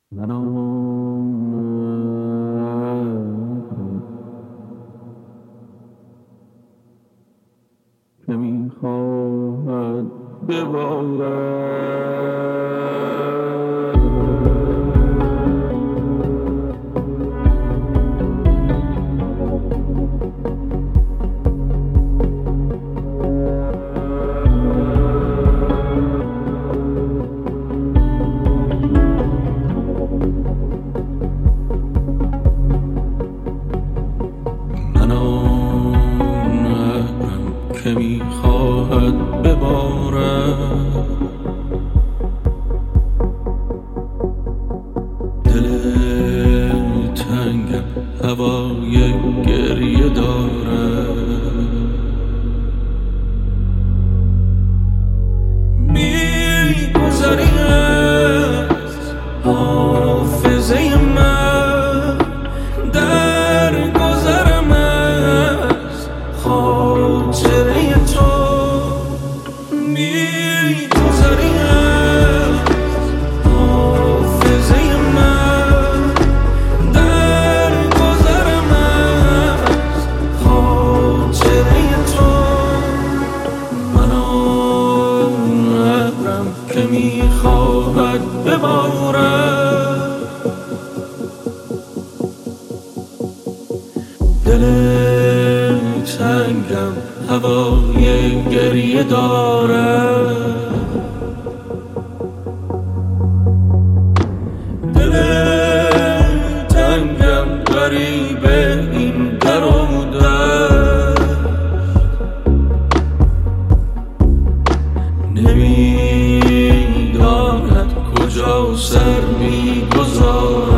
من آن که میخواهد که میخواهد ببارد دل تنگم هوای گریه دارد میگذری از حافظه من در گذرم از خاطره تو میگذری از حافظه من در گذرم از خاطره تو من آن ابرم که میخواهد ببارد دل تنگم هوای گریه دارد دل تنگم غریب این در و دشت نمیداند کجا سر میگذارد